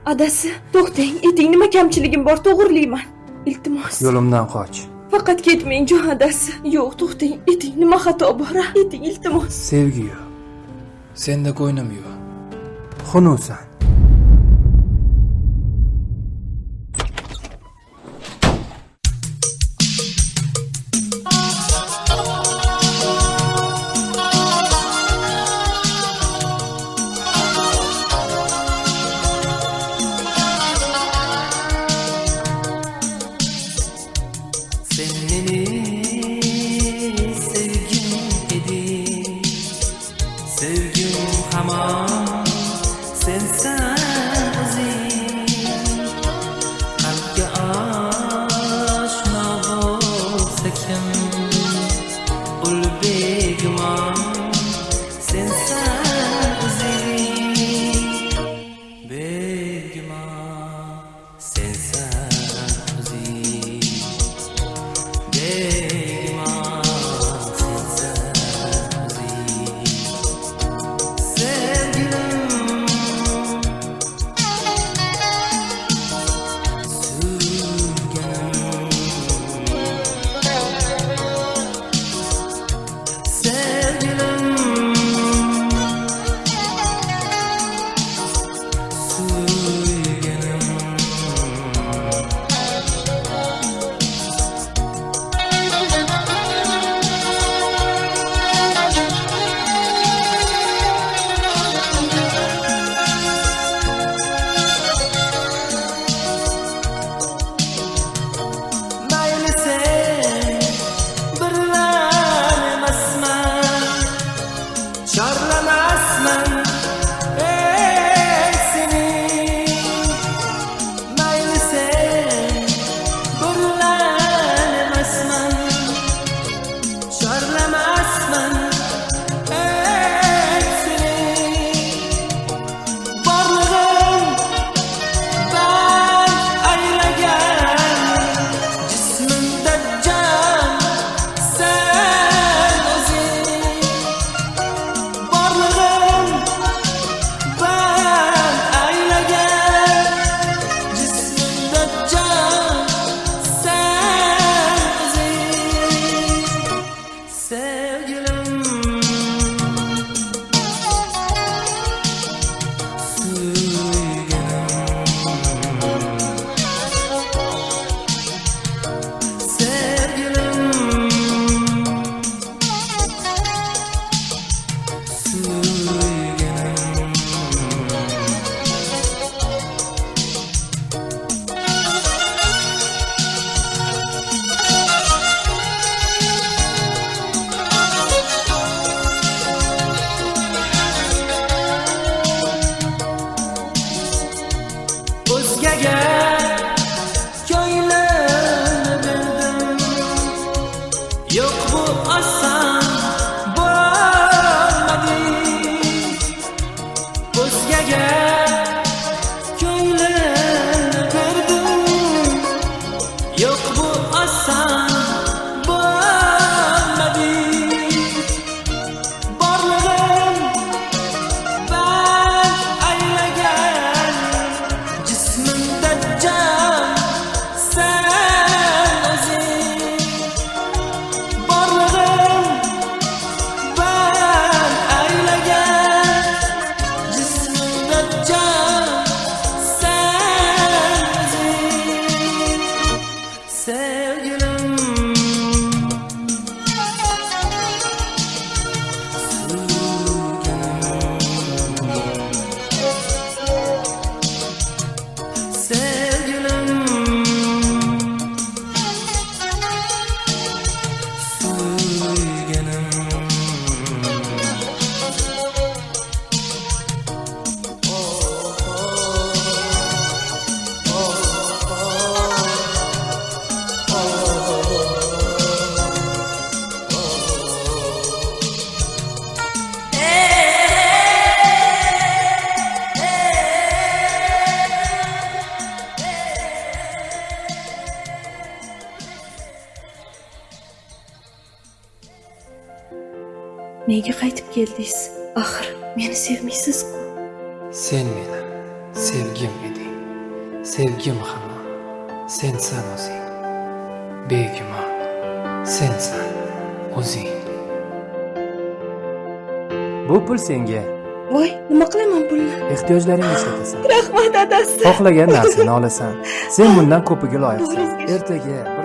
Adasi, to'xtang. Eting nima kamchiligim bor, to'g'rilayman. Iltimos. Yo'limdan qoch. Faqat ketmang, jon adasi. Yo'q, to'xtang. Eting nima xato bor? Eting, iltimos. Sevgi yo'q. Senda ko'nglim yo'q. Xunuvsan. Nega qaytib keldingiz? Axir meni sevmaysiz-ku. Sen meni sevgim eding. Sevgim hamon sensan o'zing. Begumon sensan o'zing. Bu pul senga. Voy, nima qilaman pulni? Ehtiyojlaringga ishlatasan. Rahmat, dadasi. Xohlagan narsani olasan. Sen bundan ko'piga loyiqsan. Ertaga